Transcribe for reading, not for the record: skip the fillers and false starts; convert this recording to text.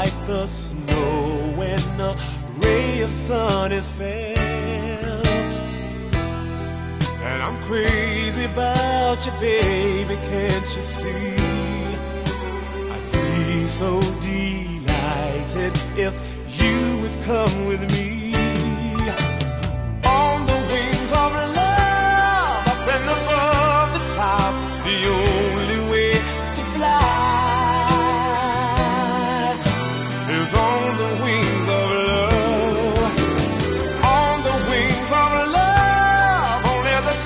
like the snow when a ray of sun is felt. And I'm crazy about you, baby, can't you see? I'd be so delighted if you would come with me.